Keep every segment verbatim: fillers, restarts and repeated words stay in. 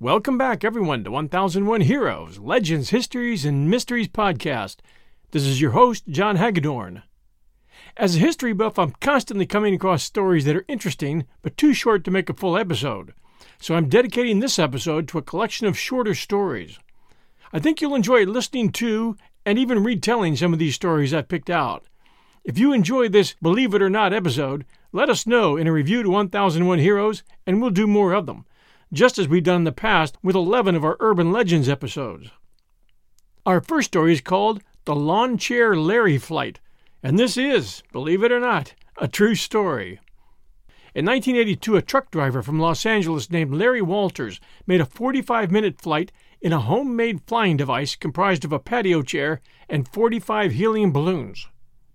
Welcome back, everyone, to one thousand one Heroes, Legends, Histories, and Mysteries podcast. This is your host, John Hagedorn. As a history buff, I'm constantly coming across stories that are interesting, but too short to make a full episode. So I'm dedicating this episode to a collection of shorter stories. I think you'll enjoy listening to and even retelling some of these stories I've picked out. If you enjoy this Believe It or Not episode, let us know in a review to one thousand one Heroes, and we'll do more of them, just as we've done in the past with eleven of our Urban Legends episodes. Our first story is called The Lawn Chair Larry Flight, and this is, believe it or not, a true story. In nineteen eighty-two, a truck driver from Los Angeles named Larry Walters made a forty-five minute flight in a homemade flying device comprised of a patio chair and forty-five helium balloons.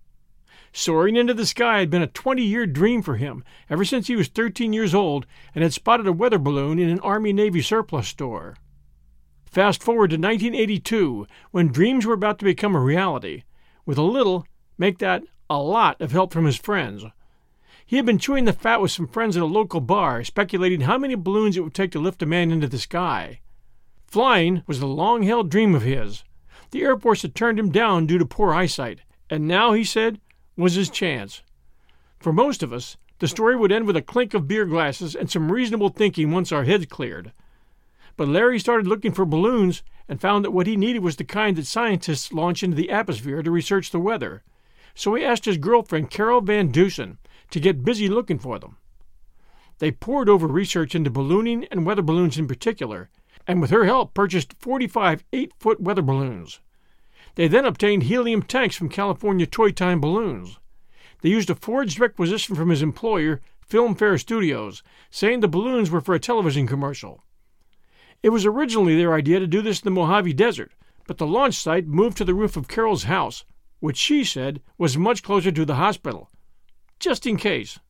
Soaring into the sky had been a twenty-year dream for him ever since he was thirteen years old and had spotted a weather balloon in an Army-Navy surplus store. Fast forward to nineteen eighty-two, when dreams were about to become a reality, with a little, make that a lot of help from his friends. He had been chewing the fat with some friends at a local bar, speculating how many balloons it would take to lift a man into the sky. Flying was the long-held dream of his. The Air Force had turned him down due to poor eyesight, and now, he said, was his chance. For most of us, the story would end with a clink of beer glasses and some reasonable thinking once our heads cleared. But Larry started looking for balloons and found that what he needed was the kind that scientists launch into the atmosphere to research the weather. So he asked his girlfriend, Carol Van Dusen, to get busy looking for them. They poured over research into ballooning and weather balloons in particular, and with her help purchased forty-five eight-foot weather balloons. They then obtained helium tanks from California Toy Time Balloons. They used a forged requisition from his employer, Filmfare Studios, saying the balloons were for a television commercial. It was originally their idea to do this in the Mojave Desert, but the launch site moved to the roof of Carol's house, which she said was much closer to the hospital, just in case.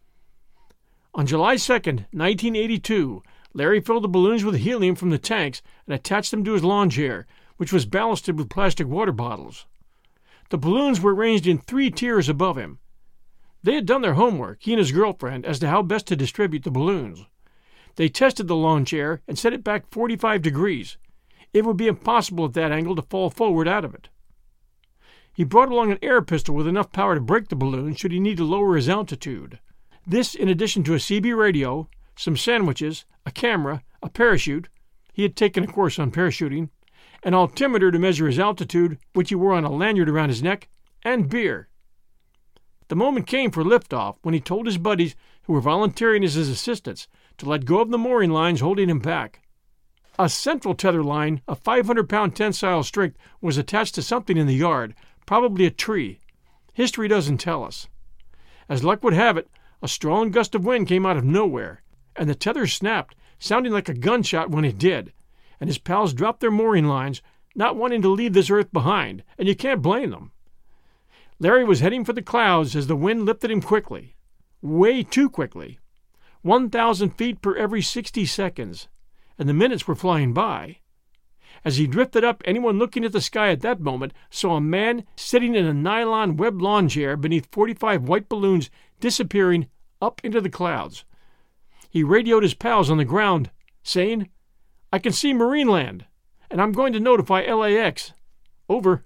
On July second, nineteen eighty-two, Larry filled the balloons with helium from the tanks and attached them to his lawn chair, which was ballasted with plastic water bottles. The balloons were arranged in three tiers above him. They had done their homework, he and his girlfriend, as to how best to distribute the balloons. They tested the lawn chair and set it back forty-five degrees. It would be impossible at that angle to fall forward out of it. He brought along an air pistol with enough power to break the balloon should he need to lower his altitude. This in addition to a C B radio, some sandwiches, a camera, a parachute — he had taken a course on parachuting — an altimeter to measure his altitude, which he wore on a lanyard around his neck, and beer. The moment came for liftoff when he told his buddies, who were volunteering as his assistants, to let go of the mooring lines holding him back. A central tether line of five hundred pound tensile strength was attached to something in the yard, probably a tree. History doesn't tell us. As luck would have it, a strong gust of wind came out of nowhere, and the tether snapped, sounding like a gunshot when it did, and his pals dropped their mooring lines, not wanting to leave this earth behind, and you can't blame them. Larry was heading for the clouds as the wind lifted him quickly. Way too quickly. One thousand feet per every sixty seconds, and the minutes were flying by. As he drifted up, anyone looking at the sky at that moment saw a man sitting in a nylon webbed lawn chair beneath forty-five white balloons disappearing up into the clouds. He radioed his pals on the ground, saying, "I can see Marineland, and I'm going to notify L A X. Over."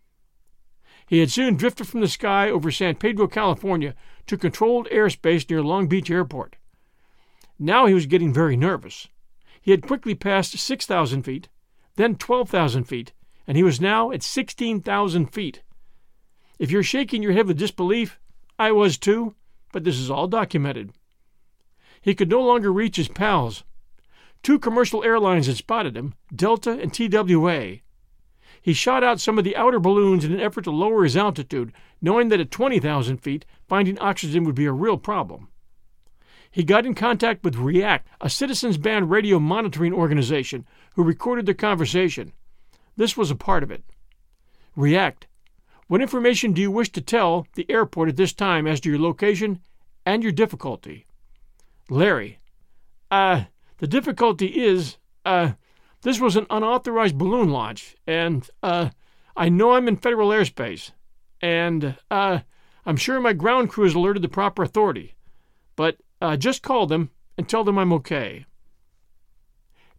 He had soon drifted from the sky over San Pedro, California, to controlled airspace near Long Beach Airport. Now he was getting very nervous. He had quickly passed six thousand feet, then twelve thousand feet, and he was now at sixteen thousand feet. If you're shaking your head with disbelief, I was too, but this is all documented. He could no longer reach his pals. Two commercial airlines had spotted him, Delta and T W A. He shot out some of the outer balloons in an effort to lower his altitude, knowing that at twenty thousand feet, finding oxygen would be a real problem. He got in contact with REACT, a citizens band radio monitoring organization, who recorded their conversation. This was a part of it. REACT: what information do you wish to tell the airport at this time as to your location and your difficulty? Larry: Uh, the difficulty is, uh, this was an unauthorized balloon launch, and, uh, I know I'm in federal airspace, and, uh, I'm sure my ground crew has alerted the proper authority, but, uh, just call them and tell them I'm okay.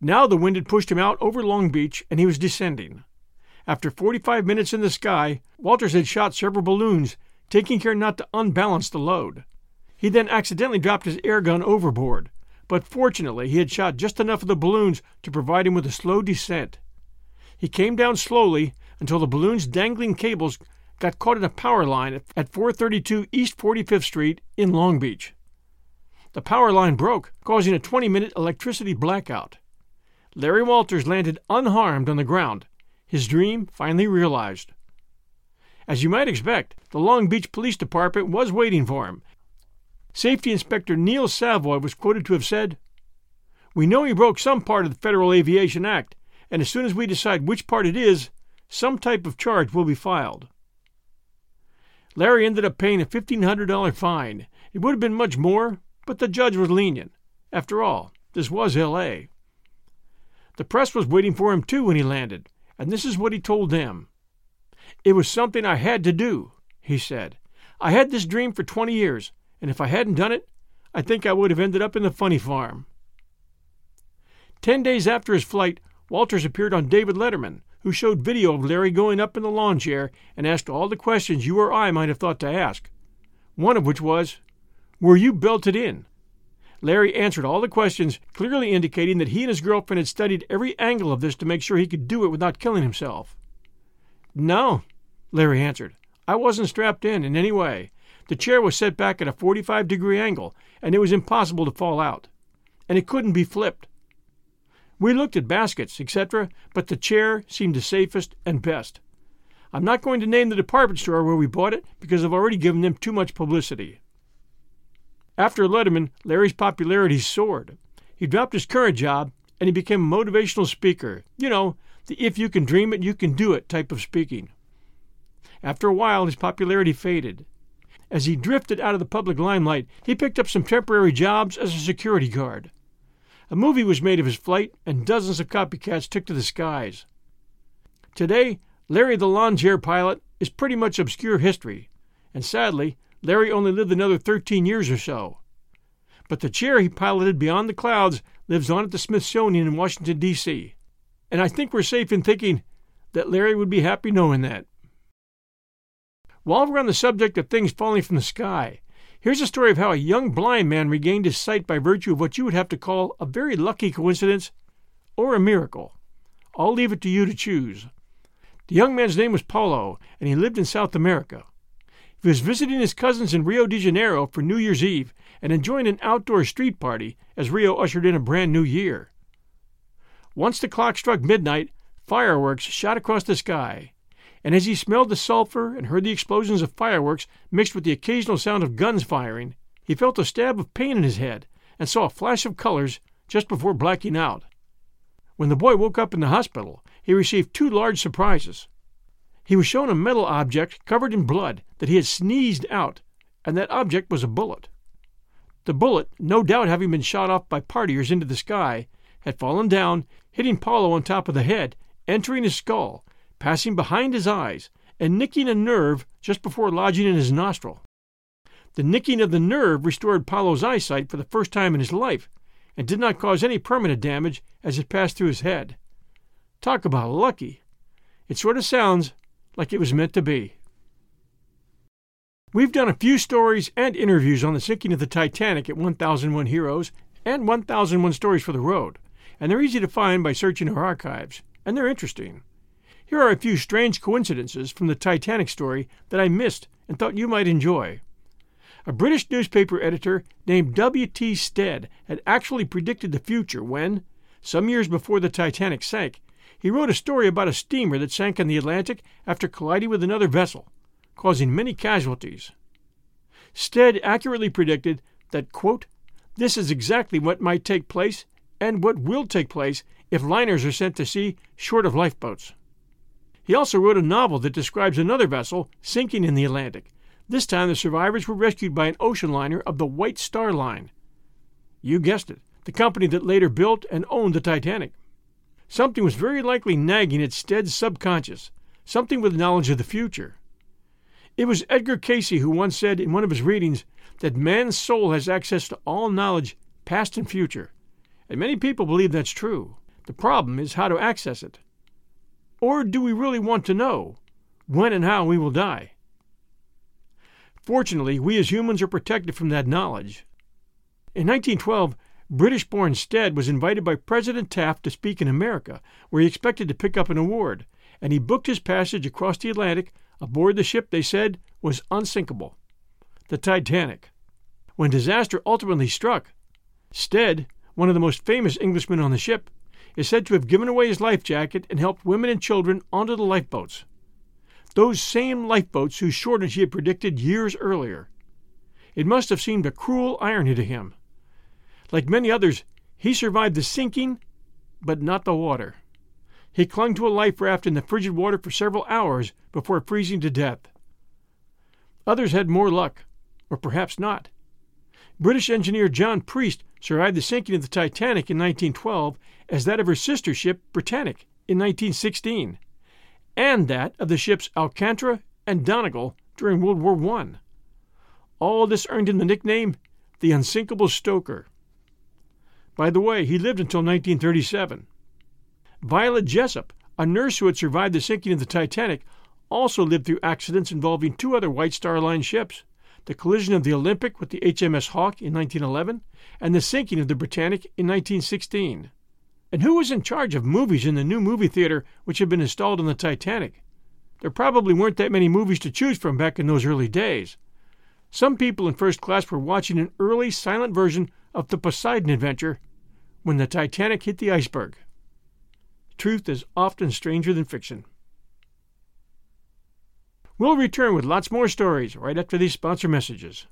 Now the wind had pushed him out over Long Beach, and he was descending. After forty-five minutes in the sky, Walters had shot several balloons, taking care not to unbalance the load. He then accidentally dropped his air gun overboard, but fortunately he had shot just enough of the balloons to provide him with a slow descent. He came down slowly until the balloon's dangling cables got caught in a power line at four thirty-two East forty-fifth Street in Long Beach. The power line broke, causing a twenty-minute electricity blackout. Larry Walters landed unharmed on the ground, his dream finally realized. As you might expect, the Long Beach Police Department was waiting for him. Safety Inspector Neil Savoy was quoted to have said, "We know he broke some part of the Federal Aviation Act, and as soon as we decide which part it is, some type of charge will be filed." Larry ended up paying a fifteen hundred dollars fine. It would have been much more, but the judge was lenient. After all, this was L A The press was waiting for him too when he landed, and this is what he told them. "It was something I had to do," he said. "I had this dream for twenty years, and if I hadn't done it, I think I would have ended up in the funny farm." Ten days after his flight, Walters appeared on David Letterman, who showed video of Larry going up in the lawn chair and asked all the questions you or I might have thought to ask. One of which was, "Were you belted in?" Larry answered all the questions, clearly indicating that he and his girlfriend had studied every angle of this to make sure he could do it without killing himself. "No," Larry answered. "I wasn't strapped in in any way. The chair was set back at a forty-five degree angle, and it was impossible to fall out. And it couldn't be flipped. We looked at baskets, et cetera, but the chair seemed the safest and best. I'm not going to name the department store where we bought it because I've already given them too much publicity." After Letterman, Larry's popularity soared. He dropped his current job, and he became a motivational speaker. You know, the if you can dream it, you can do it type of speaking. After a while, his popularity faded. As he drifted out of the public limelight, he picked up some temporary jobs as a security guard. A movie was made of his flight, and dozens of copycats took to the skies. Today, Larry the lawn chair pilot is pretty much obscure history, and sadly, Larry only lived another thirteen years or so. But the chair he piloted beyond the clouds lives on at the Smithsonian in Washington, D C, and I think we're safe in thinking that Larry would be happy knowing that. While we're on the subject of things falling from the sky, here's a story of how a young blind man regained his sight by virtue of what you would have to call a very lucky coincidence or a miracle. I'll leave it to you to choose. The young man's name was Paulo, and he lived in South America. He was visiting his cousins in Rio de Janeiro for New Year's Eve and enjoying an outdoor street party as Rio ushered in a brand new year. Once the clock struck midnight, fireworks shot across the sky, and as he smelled the sulfur and heard the explosions of fireworks mixed with the occasional sound of guns firing, he felt a stab of pain in his head and saw a flash of colors just before blacking out. When the boy woke up in the hospital, he received two large surprises. He was shown a metal object covered in blood that he had sneezed out, and that object was a bullet. The bullet, no doubt having been shot off by partiers into the sky, had fallen down, hitting Paulo on top of the head, entering his skull, passing behind his eyes, and nicking a nerve just before lodging in his nostril. The nicking of the nerve restored Paulo's eyesight for the first time in his life, and did not cause any permanent damage as it passed through his head. Talk about lucky. It sort of sounds like it was meant to be. We've done a few stories and interviews on the sinking of the Titanic at one thousand one Heroes and one thousand one Stories for the Road, and they're easy to find by searching our archives, and they're interesting. Here are a few strange coincidences from the Titanic story that I missed and thought you might enjoy. A British newspaper editor named W T Stead had actually predicted the future when, some years before the Titanic sank, he wrote a story about a steamer that sank in the Atlantic after colliding with another vessel, causing many casualties. Stead accurately predicted that, quote, "This is exactly what might take place and what will take place if liners are sent to sea short of lifeboats." He also wrote a novel that describes another vessel sinking in the Atlantic. This time the survivors were rescued by an ocean liner of the White Star Line. You guessed it, the company that later built and owned the Titanic. Something was very likely nagging at Stead's subconscious, something with knowledge of the future. It was Edgar Cayce who once said in one of his readings that man's soul has access to all knowledge, past and future, and many people believe that's true. The problem is how to access it. Or do we really want to know when and how we will die? Fortunately, we as humans are protected from that knowledge. In nineteen twelve, British-born Stead was invited by President Taft to speak in America, where he expected to pick up an award, and he booked his passage across the Atlantic aboard the ship they said was unsinkable, the Titanic. When disaster ultimately struck, Stead, one of the most famous Englishmen on the ship, is said to have given away his life jacket and helped women and children onto the lifeboats. Those same lifeboats whose shortage he had predicted years earlier. It must have seemed a cruel irony to him. Like many others, he survived the sinking, but not the water. He clung to a life raft in the frigid water for several hours before freezing to death. Others had more luck, or perhaps not. British engineer John Priest survived the sinking of the Titanic in nineteen twelve as that of her sister ship Britannic in nineteen sixteen, and that of the ships Alcantara and Donegal during World War One. All this earned him the nickname the Unsinkable Stoker. By the way, he lived until nineteen thirty-seven. Violet Jessop, a nurse who had survived the sinking of the Titanic, also lived through accidents involving two other White Star Line ships, the collision of the Olympic with the H M S Hawke in nineteen eleven, and the sinking of the Britannic in nineteen sixteen. And who was in charge of movies in the new movie theater which had been installed on the Titanic? There probably weren't that many movies to choose from back in those early days. Some people in first class were watching an early silent version of the Poseidon Adventure when the Titanic hit the iceberg. Truth is often stranger than fiction. We'll return with lots more stories right after these sponsor messages.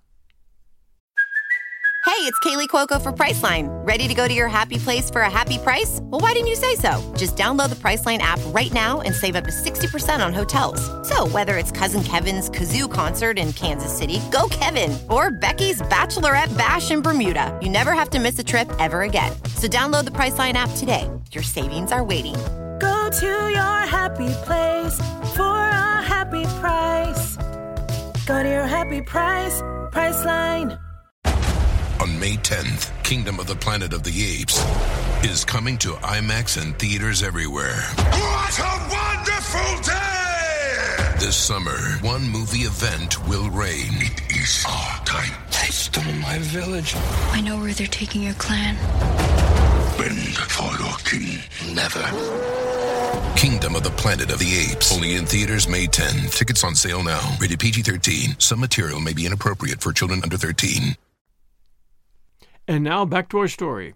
Hey, it's Kaylee Cuoco for Priceline. Ready to go to your happy place for a happy price? Well, why didn't you say so? Just download the Priceline app right now and save up to sixty percent on hotels. So whether it's Cousin Kevin's Kazoo Concert in Kansas City, go Kevin, or Becky's Bachelorette Bash in Bermuda, you never have to miss a trip ever again. So download the Priceline app today. Your savings are waiting. Go to your happy place for a happy price. Go to your happy price, Priceline. On May tenth, Kingdom of the Planet of the Apes is coming to IMAX and theaters everywhere. What a wonderful day! This summer, one movie event will reign. It is our time. They stole my village. I know where they're taking your clan. Bend for your king. Never. Kingdom of the Planet of the Apes. Only in theaters May tenth. Tickets on sale now. Rated P G thirteen. Some material may be inappropriate for children under thirteen. And now back to our story.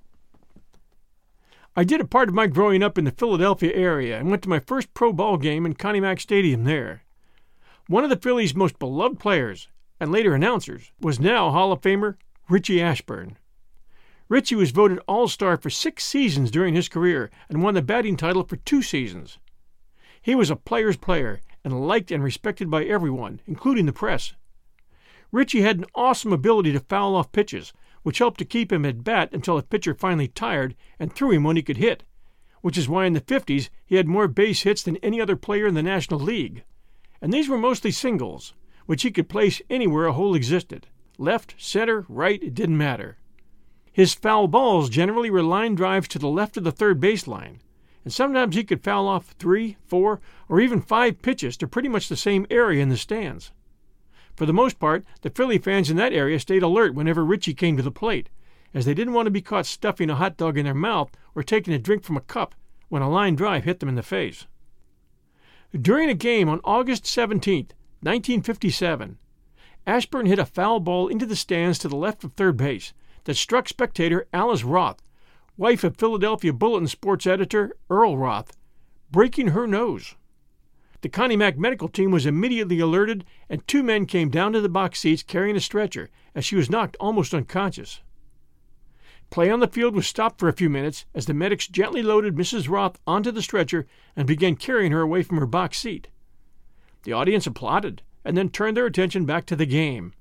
I did a part of my growing up in the Philadelphia area and went to my first pro ball game in Connie Mack Stadium there. One of the Phillies' most beloved players, and later announcers, was now Hall of Famer Richie Ashburn. Richie was voted All-Star for six seasons during his career and won the batting title for two seasons. He was a player's player and liked and respected by everyone, including the press. Richie had an awesome ability to foul off pitches, which helped to keep him at bat until a pitcher finally tired and threw him when he could hit, which is why in the fifties he had more base hits than any other player in the National League. And these were mostly singles, which he could place anywhere a hole existed. Left, center, right, it didn't matter. His foul balls generally were line drives to the left of the third baseline, and sometimes he could foul off three, four, or even five pitches to pretty much the same area in the stands. For the most part, the Philly fans in that area stayed alert whenever Richie came to the plate, as they didn't want to be caught stuffing a hot dog in their mouth or taking a drink from a cup when a line drive hit them in the face. During a game on August seventeenth, nineteen fifty-seven, Ashburn hit a foul ball into the stands to the left of third base that struck spectator Alice Roth, wife of Philadelphia Bulletin sports editor Earl Roth, breaking her nose. The Connie Mack medical team was immediately alerted, and two men came down to the box seats carrying a stretcher as she was knocked almost unconscious. Play on the field was stopped for a few minutes as the medics gently loaded Missus Roth onto the stretcher and began carrying her away from her box seat. The audience applauded and then turned their attention back to the game.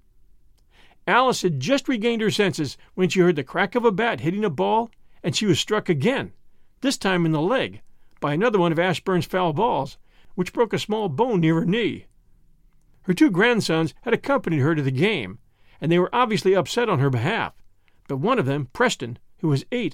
Alice had just regained her senses when she heard the crack of a bat hitting a ball, and she was struck again, this time in the leg, by another one of Ashburn's foul balls, which broke a small bone near her knee. Her two grandsons had accompanied her to the game, and they were obviously upset on her behalf, but one of them, Preston, who was eight,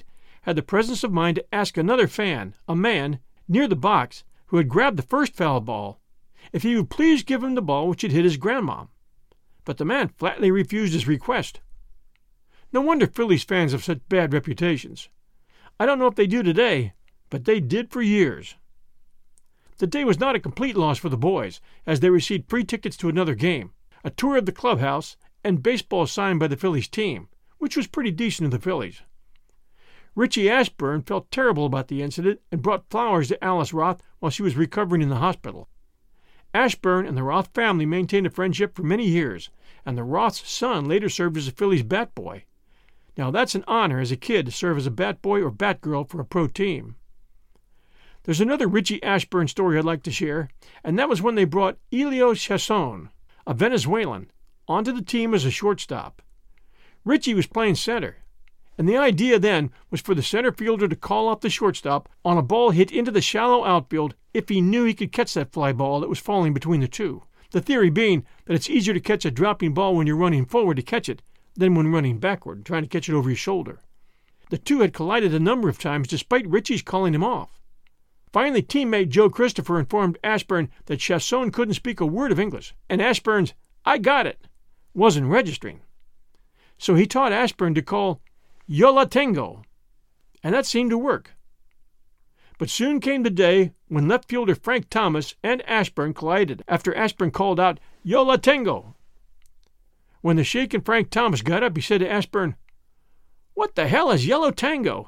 had the presence of mind to ask another fan, a man, near the box, who had grabbed the first foul ball, if he would please give him the ball which had hit his grandma. But the man flatly refused his request. No wonder Phillies fans have such bad reputations. I don't know if they do today, but they did for years. The day was not a complete loss for the boys, as they received free tickets to another game, a tour of the clubhouse, and baseball signed by the Phillies team, which was pretty decent of the Phillies. Richie Ashburn felt terrible about the incident and brought flowers to Alice Roth while she was recovering in the hospital. Ashburn and the Roth family maintained a friendship for many years, and the Roth's son later served as a Phillies bat boy. Now that's an honor as a kid to serve as a bat boy or bat girl for a pro team. There's another Richie Ashburn story I'd like to share, and that was when they brought Elio Chasson, a Venezuelan, onto the team as a shortstop. Richie was playing center, and the idea then was for the center fielder to call off the shortstop on a ball hit into the shallow outfield if he knew he could catch that fly ball that was falling between the two. The theory being that it's easier to catch a dropping ball when you're running forward to catch it than when running backward, trying to catch it over your shoulder. The two had collided a number of times despite Richie's calling him off. Finally, teammate Joe Christopher informed Ashburn that Chasson couldn't speak a word of English, and Ashburn's "I got it" wasn't registering. So he taught Ashburn to call "Yo la tengo," and that seemed to work. But soon came the day when left fielder Frank Thomas and Ashburn collided after Ashburn called out "Yo la tengo." When the shaken Frank Thomas got up, he said to Ashburn, "What the hell is yellow tango?"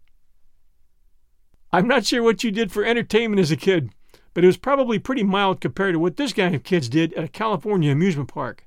I'm not sure what you did for entertainment as a kid, but it was probably pretty mild compared to what this gang of kids did at a California amusement park.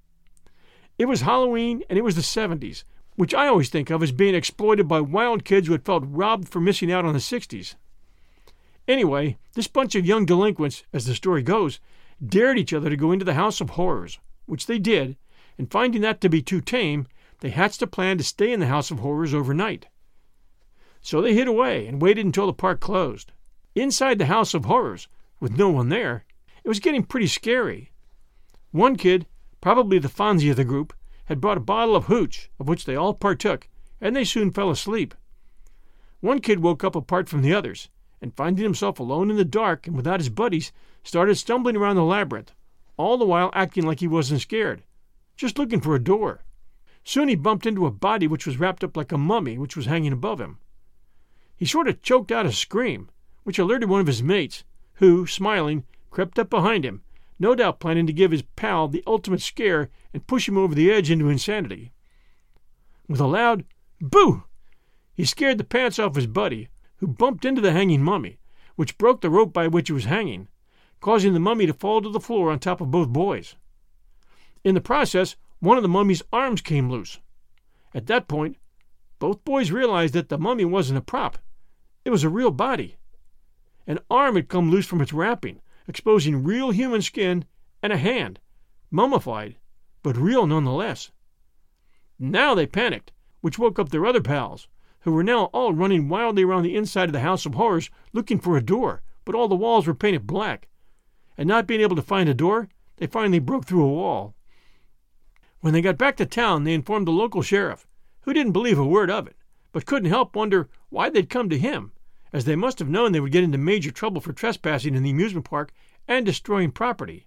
It was Halloween, and it was the seventies, which I always think of as being exploited by wild kids who had felt robbed for missing out on the sixties. Anyway, this bunch of young delinquents, as the story goes, dared each other to go into the House of Horrors, which they did, and finding that to be too tame, they hatched a plan to stay in the House of Horrors overnight. So they hid away and waited until the park closed. Inside the House of Horrors, with no one there, it was getting pretty scary. One kid, probably the Fonzie of the group, had brought a bottle of hooch, of which they all partook, and they soon fell asleep. One kid woke up apart from the others, and finding himself alone in the dark and without his buddies, started stumbling around the labyrinth, all the while acting like he wasn't scared, just looking for a door. Soon he bumped into a body which was wrapped up like a mummy which was hanging above him. He sort of choked out a scream, which alerted one of his mates, who, smiling, crept up behind him, no doubt planning to give his pal the ultimate scare and push him over the edge into insanity. With a loud "Boo!" he scared the pants off his buddy, who bumped into the hanging mummy, which broke the rope by which he was hanging, causing the mummy to fall to the floor on top of both boys. In the process, one of the mummy's arms came loose. At that point, both boys realized that the mummy wasn't a prop. It was a real body. An arm had come loose from its wrapping, exposing real human skin, and a hand, mummified, but real nonetheless. Now they panicked, which woke up their other pals, who were now all running wildly around the inside of the House of Horrors looking for a door, but all the walls were painted black. And not being able to find a door, they finally broke through a wall. When they got back to town, they informed the local sheriff, who didn't believe a word of it, but couldn't help wonder why they'd come to him, as they must have known they would get into major trouble for trespassing in the amusement park and destroying property.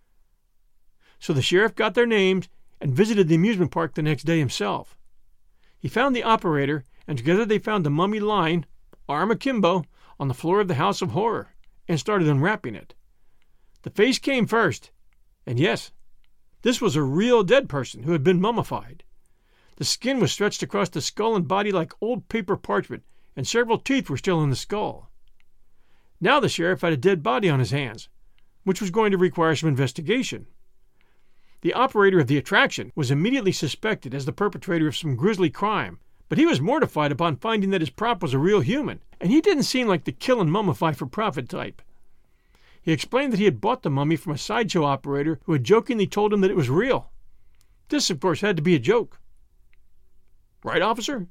So the sheriff got their names and visited the amusement park the next day himself. He found the operator, and together they found the mummy lying, arm akimbo, on the floor of the House of Horror, and started unwrapping it. The face came first, and yes, this was a real dead person who had been mummified. The skin was stretched across the skull and body like old paper parchment, and several teeth were still in the skull. Now the sheriff had a dead body on his hands, which was going to require some investigation. The operator of the attraction was immediately suspected as the perpetrator of some grisly crime, but he was mortified upon finding that his prop was a real human, and he didn't seem like the kill and mummify for profit type. He explained that he had bought the mummy from a sideshow operator who had jokingly told him that it was real. This, of course, had to be a joke. Right, officer?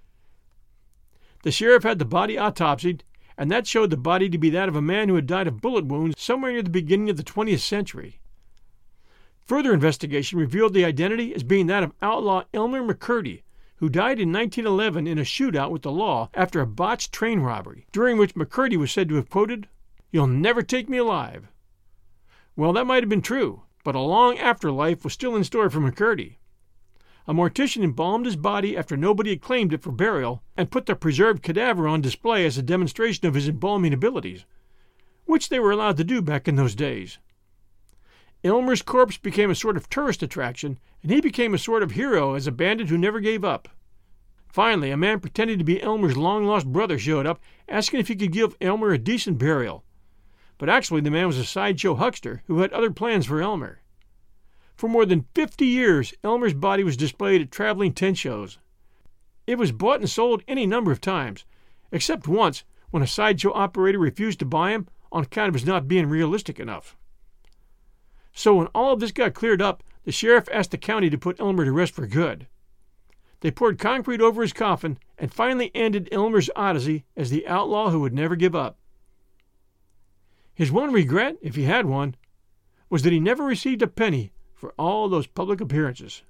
The sheriff had the body autopsied, and that showed the body to be that of a man who had died of bullet wounds somewhere near the beginning of the twentieth century. Further investigation revealed the identity as being that of outlaw Elmer McCurdy, who died in nineteen eleven in a shootout with the law after a botched train robbery, during which McCurdy was said to have quoted, "You'll never take me alive." Well, that might have been true, but a long afterlife was still in store for McCurdy. A mortician embalmed his body after nobody had claimed it for burial and put the preserved cadaver on display as a demonstration of his embalming abilities, which they were allowed to do back in those days. Elmer's corpse became a sort of tourist attraction, and he became a sort of hero as a bandit who never gave up. Finally, a man pretending to be Elmer's long-lost brother showed up, asking if he could give Elmer a decent burial. But actually the man was a sideshow huckster who had other plans for Elmer. For more than fifty years, Elmer's body was displayed at traveling tent shows. It was bought and sold any number of times, except once when a sideshow operator refused to buy him on account of his not being realistic enough. So when all of this got cleared up, the sheriff asked the county to put Elmer to rest for good. They poured concrete over his coffin and finally ended Elmer's odyssey as the outlaw who would never give up. His one regret, if he had one, was that he never received a penny for all those public appearances.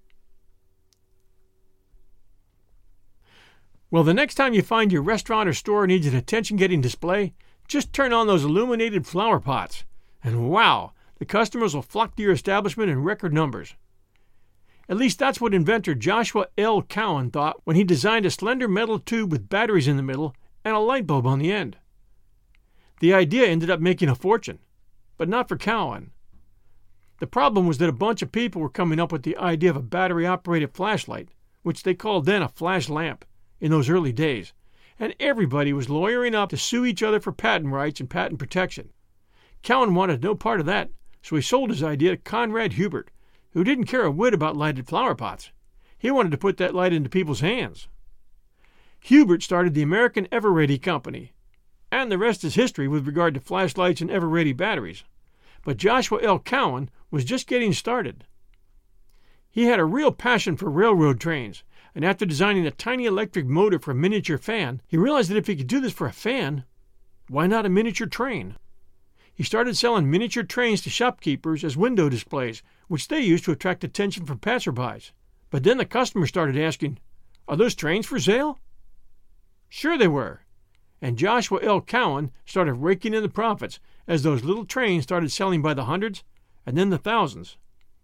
Well, the next time you find your restaurant or store needs an attention-getting display, just turn on those illuminated flower pots, and wow! The customers will flock to your establishment in record numbers. At least that's what inventor Joshua L. Cowan thought when he designed a slender metal tube with batteries in the middle and a light bulb on the end. The idea ended up making a fortune, but not for Cowan. The problem was that a bunch of people were coming up with the idea of a battery-operated flashlight, which they called then a flash lamp, in those early days, and everybody was lawyering up to sue each other for patent rights and patent protection. Cowan wanted no part of that, so he sold his idea to Conrad Hubert, who didn't care a whit about lighted flower pots. He wanted to put that light into people's hands. Hubert started the American Ever-Ready Company, and the rest is history with regard to flashlights and ever-ready batteries. But Joshua L. Cowan was just getting started. He had a real passion for railroad trains, and after designing a tiny electric motor for a miniature fan, he realized that if he could do this for a fan, why not a miniature train? He started selling miniature trains to shopkeepers as window displays, which they used to attract attention from passerbys. But then the customers started asking, "Are those trains for sale?" Sure they were. And Joshua L. Cowan started raking in the profits as those little trains started selling by the hundreds and then the thousands.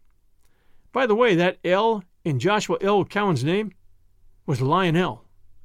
By the way, that L in Joshua L. Cowan's name was Lionel.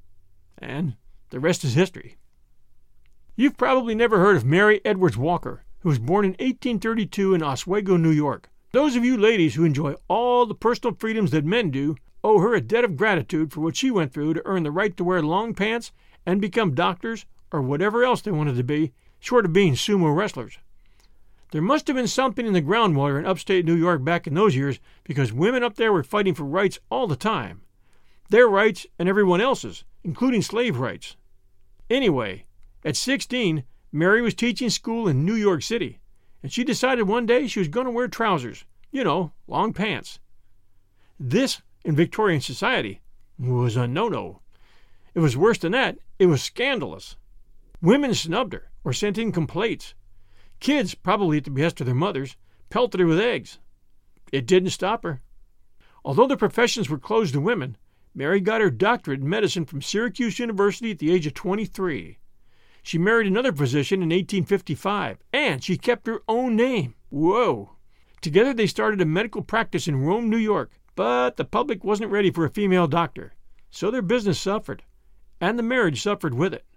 And the rest is history. You've probably never heard of Mary Edwards Walker, who was born in eighteen thirty-two in Oswego, New York. Those of you ladies who enjoy all the personal freedoms that men do owe her a debt of gratitude for what she went through to earn the right to wear long pants and become doctors or whatever else they wanted to be, short of being sumo wrestlers. There must have been something in the groundwater in upstate New York back in those years, because women up there were fighting for rights all the time. Their rights and everyone else's, including slave rights. Anyway, at sixteen, Mary was teaching school in New York City, and she decided one day she was going to wear trousers, you know, long pants. This, in Victorian society, was a no-no. It was worse than that. It was scandalous. Women snubbed her or sent in complaints. Kids, probably at the behest of their mothers, pelted her with eggs. It didn't stop her. Although the professions were closed to women, Mary got her doctorate in medicine from Syracuse University at the age of twenty-three. She married another physician in eighteen fifty-five, and she kept her own name. Whoa! Together they started a medical practice in Rome, New York, but the public wasn't ready for a female doctor, so their business suffered, and the marriage suffered with it.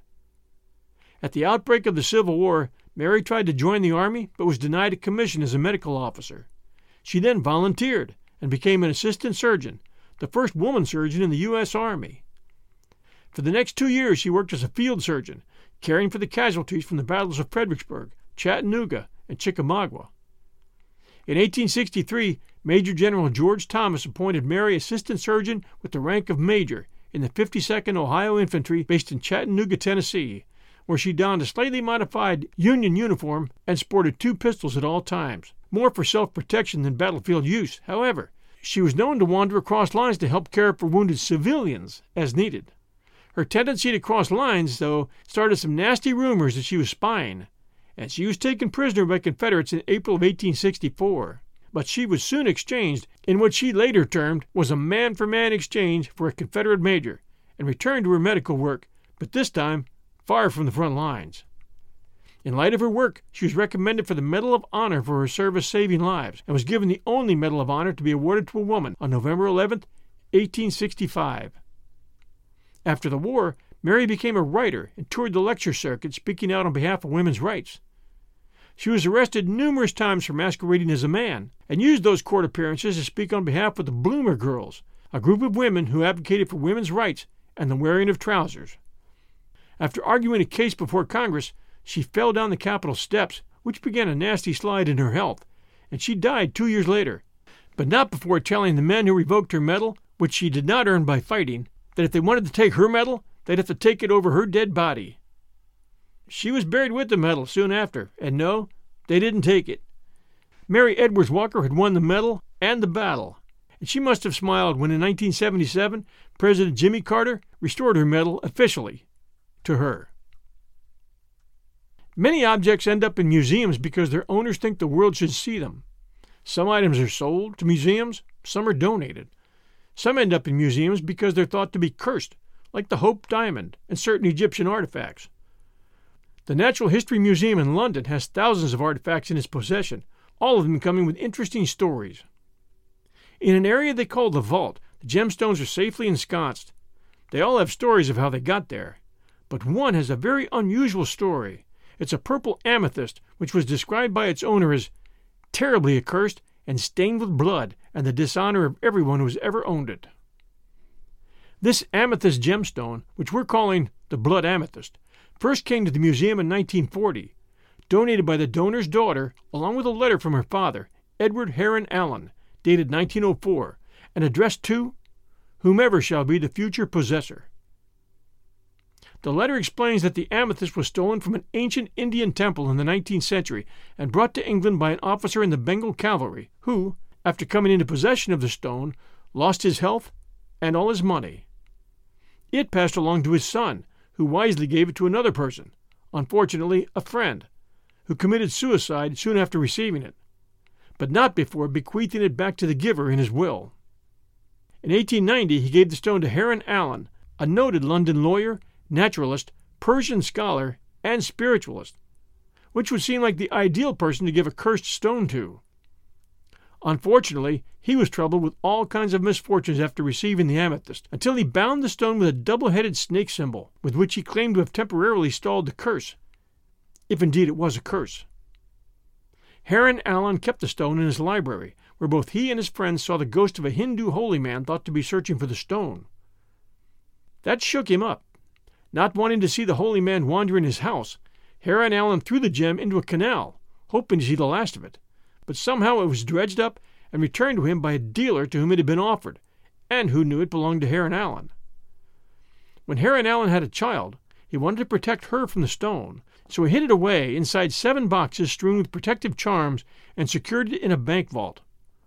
At the outbreak of the Civil War, Mary tried to join the Army, but was denied a commission as a medical officer. She then volunteered and became an assistant surgeon, the first woman surgeon in the U S Army. For the next two years she worked as a field surgeon, caring for the casualties from the battles of Fredericksburg, Chattanooga, and Chickamauga. In eighteen sixty-three, Major General George Thomas appointed Mary assistant surgeon with the rank of major in the fifty-second Ohio Infantry based in Chattanooga, Tennessee, where she donned a slightly modified Union uniform and sported two pistols at all times, more for self-protection than battlefield use. However, she was known to wander across lines to help care for wounded civilians as needed. Her tendency to cross lines, though, started some nasty rumors that she was spying, and she was taken prisoner by Confederates in April of eighteen sixty-four. but she was soon exchanged in what she later termed was a man-for-man exchange for a Confederate major, and returned to her medical work, but this time far from the front lines. In light of her work, she was recommended for the Medal of Honor for her service saving lives, and was given the only Medal of Honor to be awarded to a woman on November eleventh, eighteen sixty-five. After the war, Mary became a writer and toured the lecture circuit speaking out on behalf of women's rights. She was arrested numerous times for masquerading as a man, and used those court appearances to speak on behalf of the Bloomer Girls, a group of women who advocated for women's rights and the wearing of trousers. After arguing a case before Congress, she fell down the Capitol steps, which began a nasty slide in her health, and she died two years later, but not before telling the men who revoked her medal, which she did not earn by fighting, that if they wanted to take her medal, they'd have to take it over her dead body. She was buried with the medal soon after, and no, they didn't take it. Mary Edwards Walker had won the medal and the battle, and she must have smiled when in nineteen seventy-seven, President Jimmy Carter restored her medal officially to her. Many objects end up in museums because their owners think the world should see them. Some items are sold to museums, some are donated. Some end up in museums because they're thought to be cursed, like the Hope Diamond and certain Egyptian artifacts. The Natural History Museum in London has thousands of artifacts in its possession, all of them coming with interesting stories. In an area they call the Vault, the gemstones are safely ensconced. They all have stories of how they got there, but one has a very unusual story. It's a purple amethyst, which was described by its owner as terribly accursed and stained with blood and the dishonor of everyone who has ever owned it. This amethyst gemstone, which we're calling the Blood Amethyst, first came to the museum in nineteen forty, donated by the donor's daughter, along with a letter from her father, Edward Heron Allen, dated nineteen oh four, and addressed to whomever shall be the future possessor. The letter explains that the amethyst was stolen from an ancient Indian temple in the nineteenth century and brought to England by an officer in the Bengal cavalry, who, after coming into possession of the stone, lost his health and all his money. It passed along to his son, who wisely gave it to another person, unfortunately a friend, who committed suicide soon after receiving it, but not before bequeathing it back to the giver in his will. In eighteen ninety he gave the stone to Heron Allen, a noted London lawyer, naturalist, Persian scholar, and spiritualist, which would seem like the ideal person to give a cursed stone to. Unfortunately, he was troubled with all kinds of misfortunes after receiving the amethyst, until he bound the stone with a double-headed snake symbol, with which he claimed to have temporarily stalled the curse, if indeed it was a curse. Heron Allen kept the stone in his library, where both he and his friends saw the ghost of a Hindu holy man thought to be searching for the stone. That shook him up. Not wanting to see the holy man wander in his house, Heron Allen threw the gem into a canal, hoping to see the last of it, but somehow it was dredged up and returned to him by a dealer to whom it had been offered, and who knew it belonged to Heron Allen. When Heron Allen had a child, he wanted to protect her from the stone, so he hid it away inside seven boxes strewn with protective charms and secured it in a bank vault.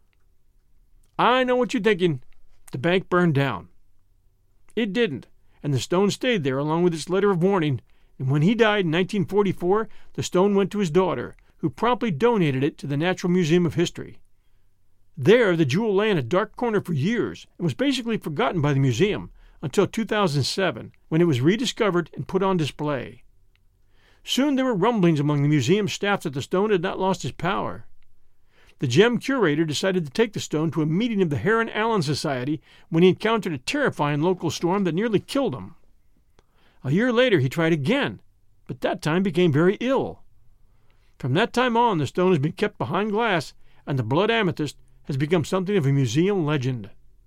I know what you're thinking. The bank burned down. It didn't, and the stone stayed there along with its letter of warning, and when he died in nineteen forty-four, the stone went to his daughter, who promptly donated it to the Natural Museum of History. There, the jewel lay in a dark corner for years and was basically forgotten by the museum until two thousand seven, when it was rediscovered and put on display. Soon there were rumblings among the museum staff that the stone had not lost its power. The gem curator decided to take the stone to a meeting of the Heron Allen Society when he encountered a terrifying local storm that nearly killed him. A year later he tried again, but that time became very ill. From that time on, the stone has been kept behind glass, and the blood amethyst has become something of a museum legend.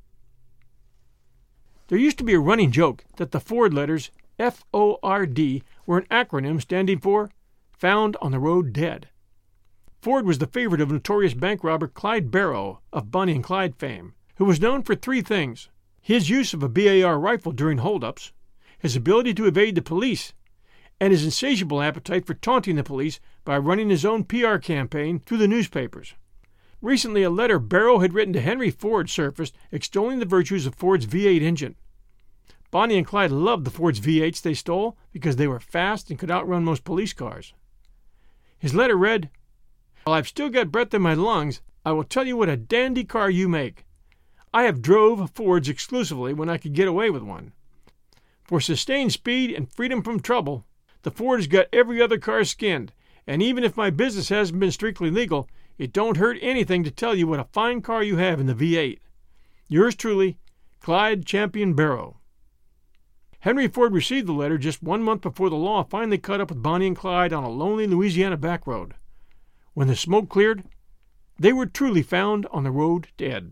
There used to be a running joke that the Ford letters F O R D were an acronym standing for Found on the Road Dead. Ford was the favorite of notorious bank robber Clyde Barrow of Bonnie and Clyde fame, who was known for three things: his use of a B A R rifle during holdups, his ability to evade the police, and his insatiable appetite for taunting the police by running his own P R campaign through the newspapers. Recently, a letter Barrow had written to Henry Ford surfaced extolling the virtues of Ford's V eight engine. Bonnie and Clyde loved the Ford's V eights they stole because they were fast and could outrun most police cars. His letter read, "While I've still got breath in my lungs, I will tell you what a dandy car you make. I have drove Fords exclusively when I could get away with one. For sustained speed and freedom from trouble, the Ford has got every other car skinned, and even if my business hasn't been strictly legal, it don't hurt anything to tell you what a fine car you have in the V eight. Yours truly, Clyde Champion Barrow. Henry Ford received the letter just one month before the law finally caught up with Bonnie and Clyde on a lonely Louisiana back road. When the smoke cleared, they were truly found on the road dead.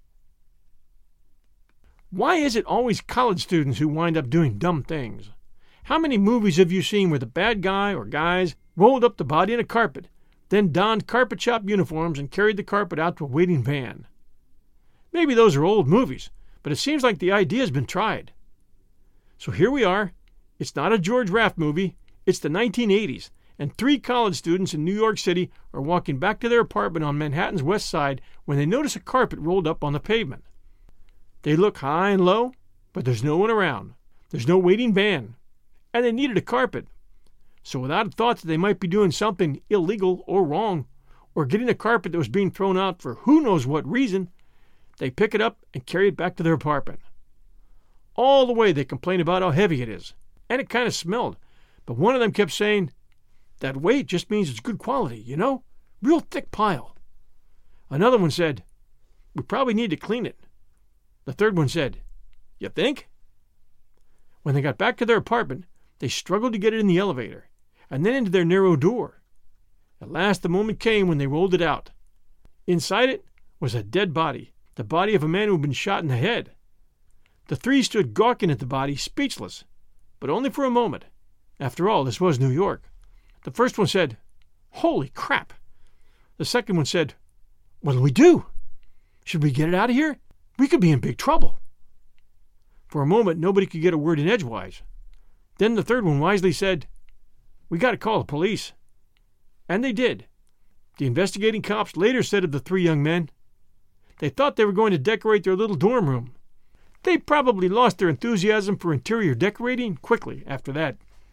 Why is it always college students who wind up doing dumb things? How many movies have you seen where the bad guy or guys rolled up the body in a carpet, then donned carpet shop uniforms and carried the carpet out to a waiting van? Maybe those are old movies, but it seems like the idea has been tried. So here we are. It's not a George Raft movie. It's the nineteen eighties, and three college students in New York City are walking back to their apartment on Manhattan's West Side when they notice a carpet rolled up on the pavement. They look high and low, but there's no one around. There's no waiting van, and they needed a carpet. So without a thought that they might be doing something illegal or wrong, or getting a carpet that was being thrown out for who knows what reason, they pick it up and carry it back to their apartment. All the way they complain about how heavy it is, and it kind of smelled, but one of them kept saying, "That weight just means it's good quality, you know? Real thick pile." Another one said, "We probably need to clean it." The third one said, "You think?" When they got back to their apartment, they struggled to get it in the elevator, and then into their narrow door. At last the moment came when they rolled it out. Inside it was a dead body, the body of a man who had been shot in the head. The three stood gawking at the body, speechless, but only for a moment. After all, this was New York. The first one said, "Holy crap!" The second one said, "What'll we do? Should we get it out of here? We could be in big trouble." For a moment, nobody could get a word in edgewise. Then the third one wisely said, "We got to call the police." And they did. The investigating cops later said of the three young men, they thought they were going to decorate their little dorm room. They probably lost their enthusiasm for interior decorating quickly after that.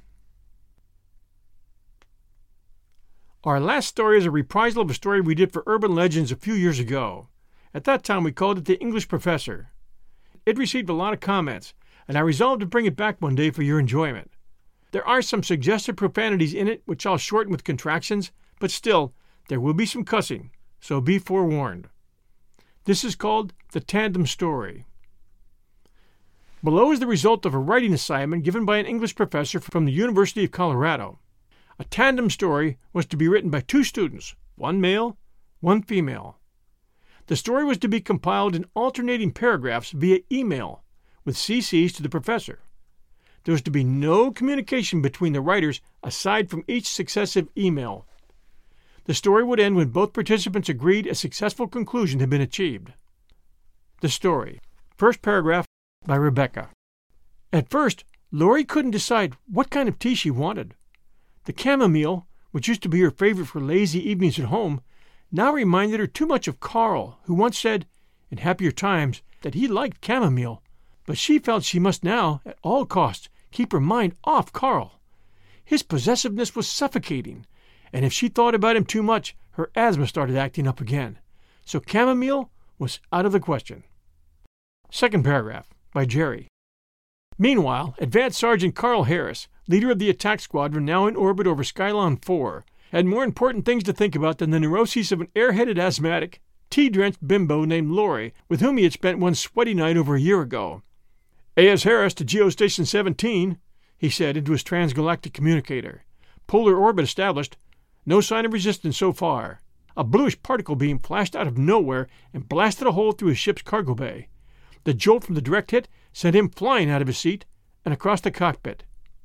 Our last story is a reprisal of a story we did for Urban Legends a few years ago. At that time, we called it The English Professor. It received a lot of comments, and I resolved to bring it back one day for your enjoyment. There are some suggested profanities in it, which I'll shorten with contractions, but still, there will be some cussing, so be forewarned. This is called The Tandem Story. Below is the result of a writing assignment given by an English professor from the University of Colorado. A tandem story was to be written by two students, one male, one female. The story was to be compiled in alternating paragraphs via email, with C Cs to the professor. There was to be no communication between the writers aside from each successive email. The story would end when both participants agreed a successful conclusion had been achieved. The story. First paragraph by Rebecca. At first, Lori couldn't decide what kind of tea she wanted. The chamomile, which used to be her favorite for lazy evenings at home, now reminded her too much of Carl, who once said, in happier times, that he liked chamomile, but she felt she must now, at all costs, keep her mind off Carl. His possessiveness was suffocating, and if she thought about him too much, her asthma started acting up again. So chamomile was out of the question. Second paragraph, by Jerry. Meanwhile, Advanced Sergeant Carl Harris, leader of the attack squadron now in orbit over Skylon four, had more important things to think about than the neuroses of an airheaded asthmatic, tea-drenched bimbo named Lori, with whom he had spent one sweaty night over a year ago. "A S Harris to Geostation seventeen, he said into his transgalactic communicator. "Polar orbit established. No sign of resistance so far." A bluish particle beam flashed out of nowhere and blasted a hole through his ship's cargo bay. The jolt from the direct hit sent him flying out of his seat and across the cockpit.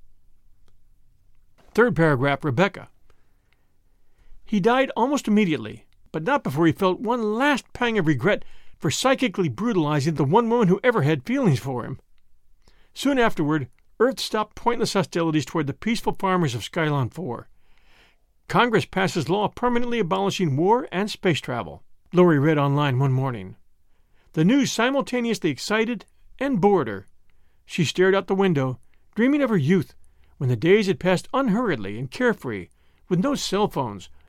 Third paragraph, Rebecca. He died almost immediately, but not before he felt one last pang of regret for psychically brutalizing the one woman who ever had feelings for him. Soon afterward, Earth stopped pointless hostilities toward the peaceful farmers of Skylon four. Congress passes law permanently abolishing war and space travel, Lori read online one morning. The news simultaneously excited and bored her. She stared out the window, dreaming of her youth, when the days had passed unhurriedly and carefree, with no cell phones,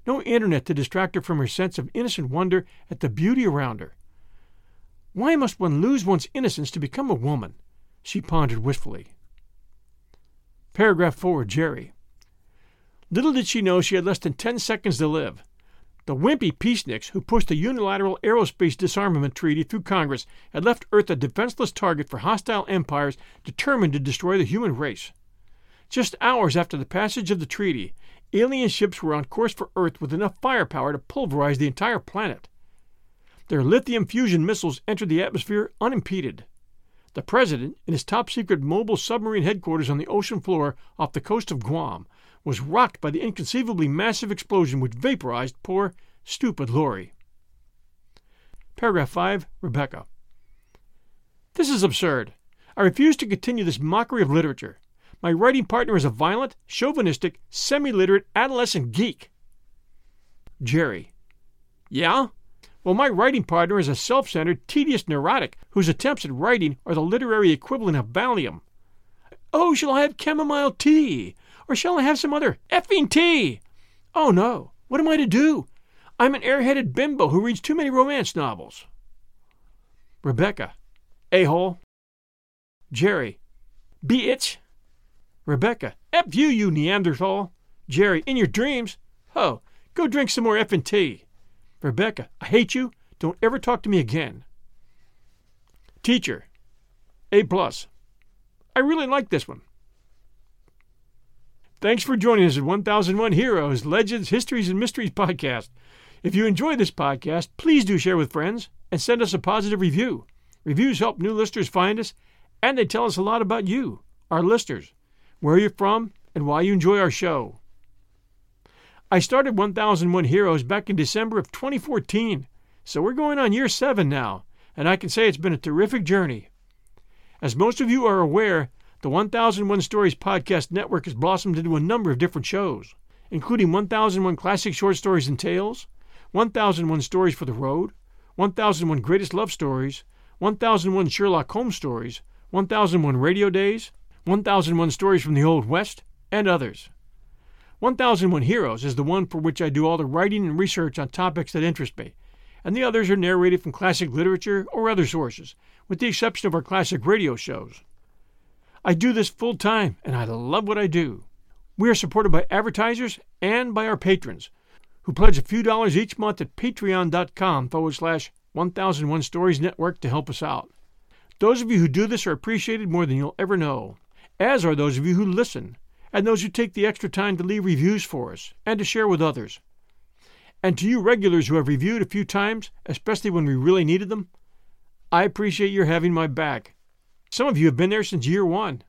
no internet to distract her from her sense of innocent wonder at the beauty around her. Why must one lose one's innocence to become a woman? She pondered wistfully. Paragraph four, Jerry. Little did she know she had less than ten seconds to live. The wimpy peaceniks who pushed the unilateral aerospace disarmament treaty through Congress had left Earth a defenseless target for hostile empires determined to destroy the human race. Just hours after the passage of the treaty, alien ships were on course for Earth with enough firepower to pulverize the entire planet. Their lithium fusion missiles entered the atmosphere unimpeded. The President, in his top-secret mobile submarine headquarters on the ocean floor off the coast of Guam, was rocked by the inconceivably massive explosion which vaporized poor, stupid Lori. Paragraph five, Rebecca. This is absurd. I refuse to continue this mockery of literature. My writing partner is a violent, chauvinistic, semi-literate adolescent geek. Jerry. Yeah? Well, my writing partner is a self-centered, tedious neurotic whose attempts at writing are the literary equivalent of Valium. Oh, shall I have chamomile tea? Or shall I have some other effing tea? Oh, no. What am I to do? I'm an airheaded bimbo who reads too many romance novels. Rebecca. A-hole. Jerry. Bitch. Rebecca. F you, you Neanderthal. Jerry. In your dreams. Oh, go drink some more effing tea. Rebecca. I hate you. Don't ever talk to me again. Teacher. A plus. I really like this one. Thanks for joining us at one thousand one Heroes, Legends, Histories, and Mysteries podcast. If you enjoy this podcast, please do share with friends and send us a positive review. Reviews help new listeners find us, and they tell us a lot about you, our listeners, where you're from, and why you enjoy our show. I started one thousand one Heroes back in December of twenty fourteen, so we're going on year seven now, and I can say it's been a terrific journey. As most of you are aware, the one thousand one Stories podcast network has blossomed into a number of different shows, including one thousand one Classic Short Stories and Tales, one thousand one Stories for the Road, one thousand one Greatest Love Stories, one thousand one Sherlock Holmes Stories, one thousand one Radio Days, one thousand one Stories from the Old West, and others. one thousand one Heroes is the one for which I do all the writing and research on topics that interest me, and the others are narrated from classic literature or other sources, with the exception of our classic radio shows. I do this full time, and I love what I do. We are supported by advertisers and by our patrons, who pledge a few dollars each month at patreon.com forward slash 1001 Stories Network to help us out. Those of you who do this are appreciated more than you'll ever know, as are those of you who listen, and those who take the extra time to leave reviews for us and to share with others. And to you regulars who have reviewed a few times, especially when we really needed them, I appreciate your having my back. Some of you have been there since year one.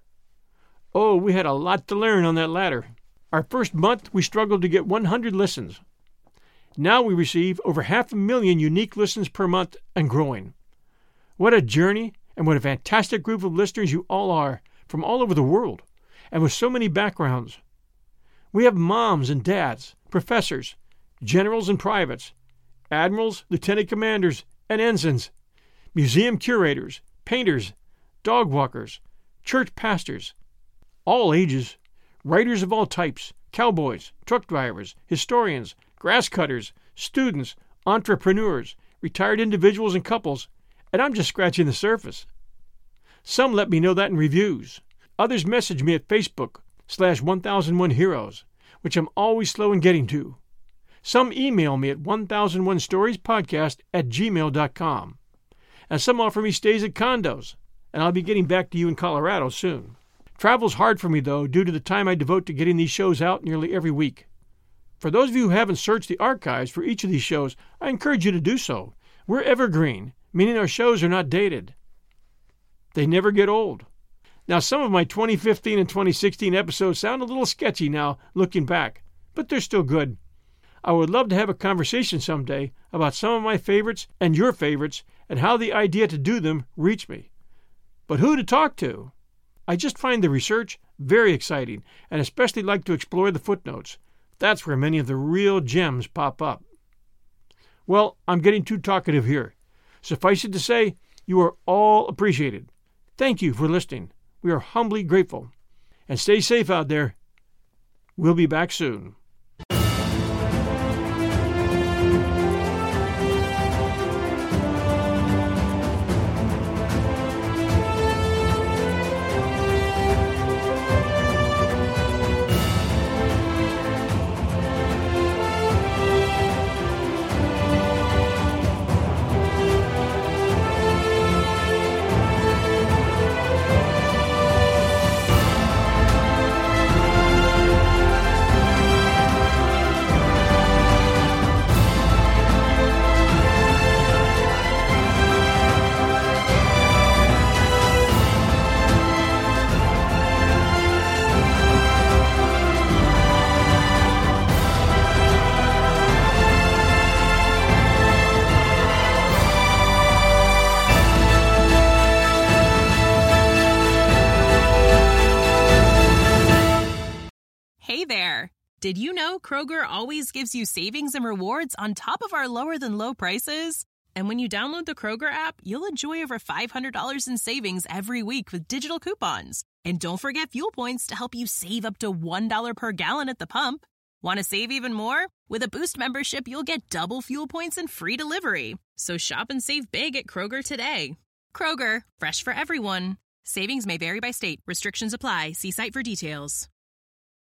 Oh, we had a lot to learn on that ladder. Our first month, we struggled to get one hundred listens. Now we receive over half a million unique listens per month and growing. What a journey, and what a fantastic group of listeners you all are, from all over the world, and with so many backgrounds. We have moms and dads, professors, generals and privates, admirals, lieutenant commanders, and ensigns, museum curators, painters, dog walkers, church pastors, all ages, writers of all types, cowboys, truck drivers, historians, grass cutters, students, entrepreneurs, retired individuals and couples, and I'm just scratching the surface. Some let me know that in reviews. Others message me at Facebook slash one thousand one Heroes, which I'm always slow in getting to. Some email me at one thousand one stories podcast at gmail dot com. And some offer me stays at condos, and I'll be getting back to you in Colorado soon. Travel's hard for me, though, due to the time I devote to getting these shows out nearly every week. For those of you who haven't searched the archives for each of these shows, I encourage you to do so. We're evergreen, meaning our shows are not dated. They never get old. Now, some of my twenty fifteen and twenty sixteen episodes sound a little sketchy now, looking back, but they're still good. I would love to have a conversation someday about some of my favorites and your favorites and how the idea to do them reached me. But who to talk to? I just find the research very exciting and especially like to explore the footnotes. That's where many of the real gems pop up. Well, I'm getting too talkative here. Suffice it to say, you are all appreciated. Thank you for listening. We are humbly grateful. And stay safe out there. We'll be back soon. Did you know Kroger always gives you savings and rewards on top of our lower-than-low prices? And when you download the Kroger app, you'll enjoy over five hundred dollars in savings every week with digital coupons. And don't forget fuel points to help you save up to one dollar per gallon at the pump. Want to save even more? With a Boost membership, you'll get double fuel points and free delivery. So shop and save big at Kroger today. Kroger, fresh for everyone. Savings may vary by state. Restrictions apply. See site for details.